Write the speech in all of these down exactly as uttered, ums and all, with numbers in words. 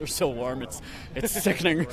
They're so warm, it's it's sickening.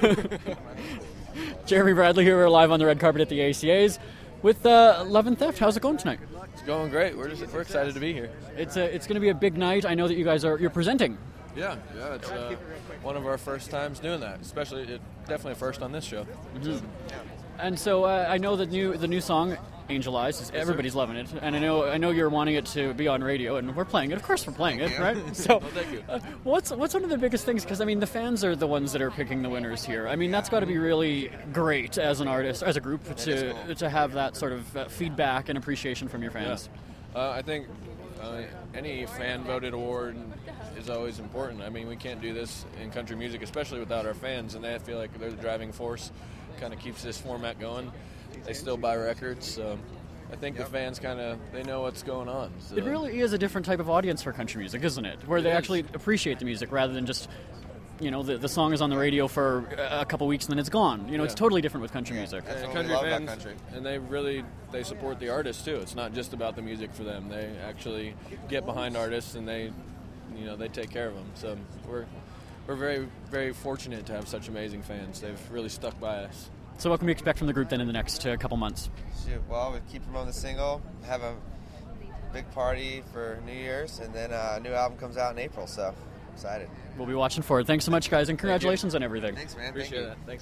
Jeremy Bradley here, we're live on the red carpet at the A C As with uh, Love and Theft. How's it going tonight? It's going great. We're just we're excited to be here. It's a, it's going to be a big night. I know that you guys are you're presenting. Yeah, yeah. It's uh, one of our first times doing that, especially it, definitely a first on this show. Mm-hmm. And so uh, I know the new the new song Angel Eyes is everybody's loving it, and I know I know you're wanting it to be on radio, and we're playing it. Of course, we're playing it, right? So, well, thank you. Uh, what's what's one of the biggest things? Because I mean, the fans are the ones that are picking the winners here. I mean, that's got to be really great as an artist, as a group, to cool. to have that sort of uh, feedback and appreciation from your fans. Yeah. Uh, I think uh, any fan voted award is always important. I mean, we can't do this in country music, especially without our fans, and they feel like they're the driving force. Kind of keeps this format going. They still buy records, so I think yep. the fans kind of, they know what's going on. So. It really is a different type of audience for country music, isn't it? Where it they is. actually appreciate the music rather than just, you know, the, the song is on the radio for a couple weeks and then it's gone. You know, yeah. it's totally different with country music. And That's country what we love fans, about country. and they really, they support the artists too. It's not just about the music for them. They actually get behind artists and they, you know, they take care of them. So we're, we're very, very fortunate to have such amazing fans. They've really stuck by us. So what can we expect from the group then in the next uh, couple months? Shoot, well, we keep promoting the single, have a big party for New Year's, and then uh, a new album comes out in April, so I'm excited. We'll be watching for it. Thanks so much, guys, and congratulations on everything. Thanks, man. Appreciate Thank you. that. Thanks.